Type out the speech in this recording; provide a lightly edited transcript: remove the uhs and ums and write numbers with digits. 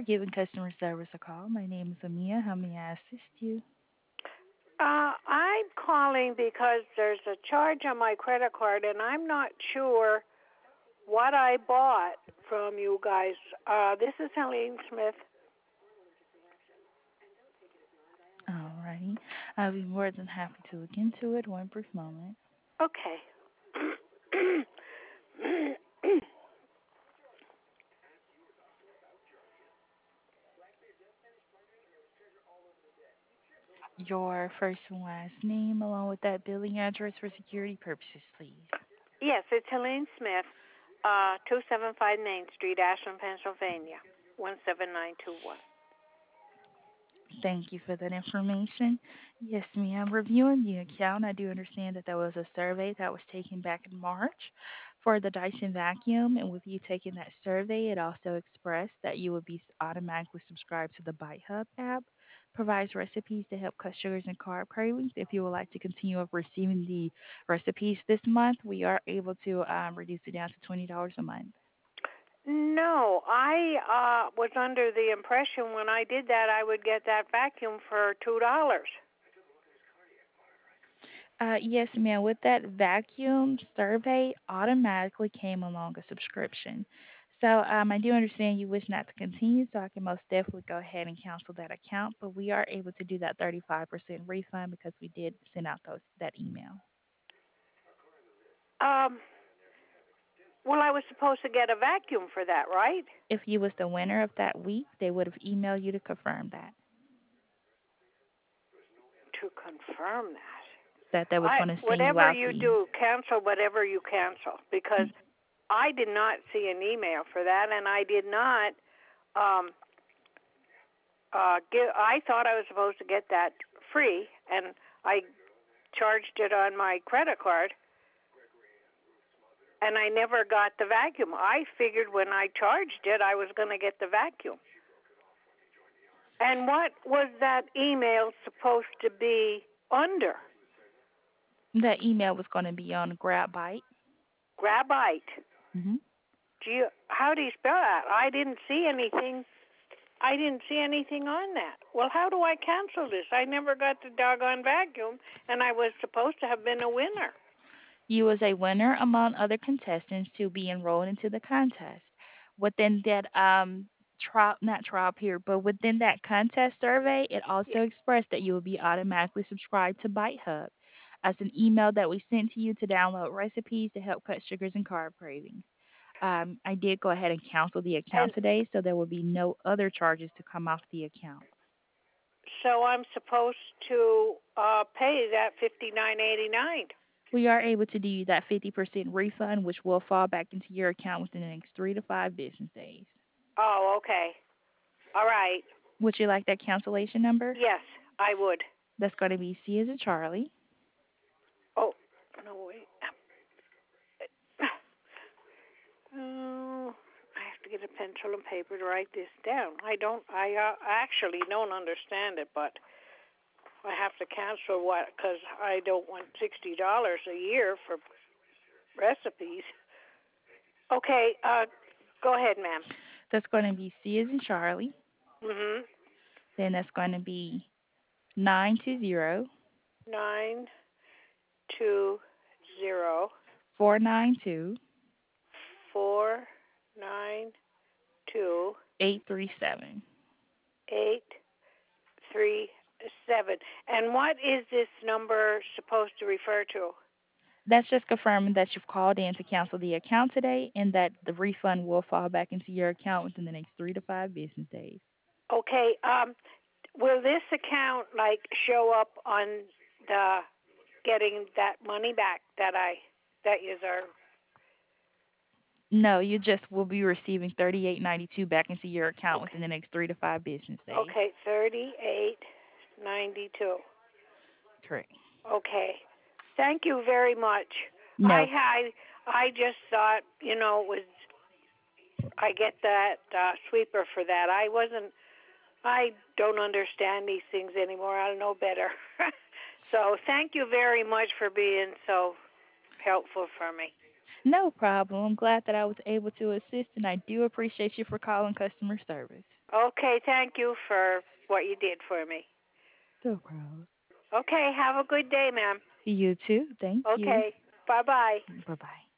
giving customer service a call. My name is Amia. How may I assist you? I'm calling because there's a charge on my credit card, and I'm not sure what I bought from you guys. This is Helene Smith. Alrighty. I'll be more than happy to look into it. One brief moment. Okay. Your first and last name, along with that billing address for security purposes, please. Yes, it's Helene Smith, 275 Main Street, Ashland, Pennsylvania, 17921. Thank you for that information. Yes, ma'am. Reviewing the account, I do understand that there was a survey that was taken back in March for the Dyson vacuum, and with you taking that survey, it also expressed that you would be automatically subscribed to the Bite Hub app. Provides recipes to help cut sugars and carb cravings. If you would like to continue of receiving the recipes this month, we are able to reduce it down to $20 a month. No, I was under the impression when I did that I would get that vacuum for $2. Yes, ma'am. With that vacuum survey, automatically came along a subscription. So I do understand you wish not to continue, so I can most definitely go ahead and cancel that account. But we are able to do that 35% refund because we did send out that email. Um, well, I was supposed to get a vacuum for that, right? If you was the winner of that week, they would have emailed you to confirm that To confirm that. that they was going to send you Whatever out you the. do, cancel whatever you cancel, because I did not see an email for that, and I did not um I thought I was supposed to get that free, and I charged it on my credit card, and I never got the vacuum. I figured when I charged it I was going to get the vacuum. And what was that email supposed to be under? That email was going to be on GrabBite. Grabite. Mm-hmm. How do you spell that? I didn't see anything. I didn't see anything on that. Well, how do I cancel this? I never got the doggone vacuum, and I was supposed to have been a winner. You was a winner among other contestants to be enrolled into the contest. Within that trial, not trial period, but within that contest survey, it Yeah. also expressed that you will be automatically subscribed to Bite Hub as an email that we sent to you to download recipes to help cut sugars and carb cravings. I did go ahead and cancel the And account today, so there will be no other charges to come off the account. so I'm supposed to pay that $59.89. We are able to do you that 50% refund, which will fall back into your account within the next 3 to 5 business days. Oh, okay. All right. Would you like that cancellation number? Yes, I would. That's going to be C as in Charlie, Oh, no, wait. Oh, I have to get a pencil and paper to write this down. I actually don't understand it, but I have to cancel what, because I don't want $60 a year for recipes. Okay, go ahead, ma'am. that's going to be C as in Charlie. Mhm. Then that's going to be 920 920 492 492 837. 837. And what is this number supposed to refer to? That's just confirming that you've called in to cancel the account today and that the refund will fall back into your account within the next 3 to 5 business days. Okay, will this account like show up on the getting that money back that is our No, you just will be receiving 38.92 back into your account okay. within the next 3 to 5 business days. Okay, 38.92. Correct. Okay. Thank you very much. No. I just thought, it was I get that sweeper for that. I don't understand these things anymore. I'll know better. So, thank you very much for being so helpful for me. No problem. I'm glad that I was able to assist, and I do appreciate you for calling customer service. Okay, thank you for what you did for me. No problem. Okay, have a good day, ma'am. You too. Thank you. Okay, bye bye. Bye bye.